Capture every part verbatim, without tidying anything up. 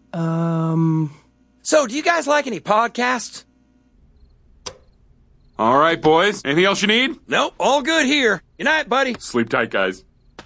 Um... So, do you guys like any podcasts? All right, boys. Anything else you need? Nope, all good here. Good night, buddy. Sleep tight, guys.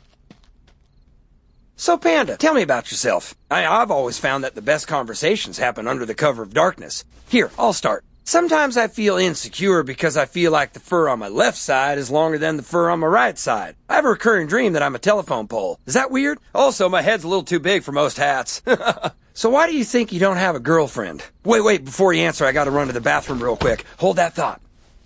So, Panda, tell me about yourself. I, I've always found that the best conversations happen under the cover of darkness. Here, I'll start. Sometimes I feel insecure because I feel like the fur on my left side is longer than the fur on my right side. I have a recurring dream that I'm a telephone pole. Is that weird? Also, my head's a little too big for most hats. So why do you think you don't have a girlfriend? Wait, wait, before you answer, I gotta run to the bathroom real quick. Hold that thought.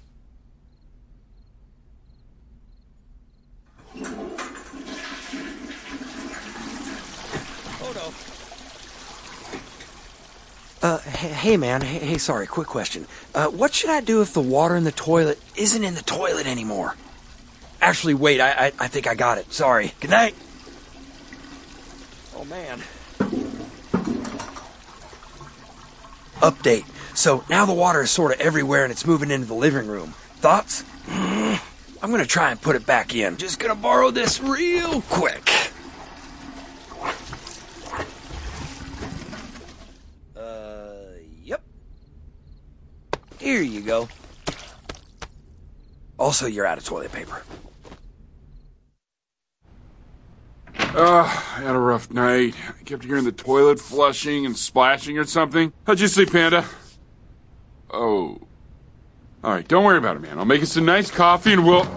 Uh, hey, hey man, hey, hey, sorry, quick question. Uh, what should I do if the water in the toilet isn't in the toilet anymore? Actually, wait, I, I, I think I got it. Sorry. Good night. Oh, man. Update. So, now the water is sort of everywhere and it's moving into the living room. Thoughts? Mm, I'm gonna try and put it back in. Just gonna borrow this real quick. Here you go. Also, you're out of toilet paper. Ugh, I had a rough night. I kept hearing the toilet flushing and splashing or something. How'd you sleep, Panda? Oh. Alright, don't worry about it, man. I'll make us some nice coffee and we'll...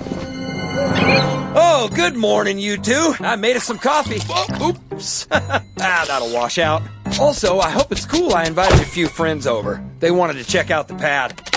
Oh, good morning, you two. I made us some coffee. Oh, oops. Ah, that'll wash out. Also, I hope it's cool I invited a few friends over. They wanted to check out the pad.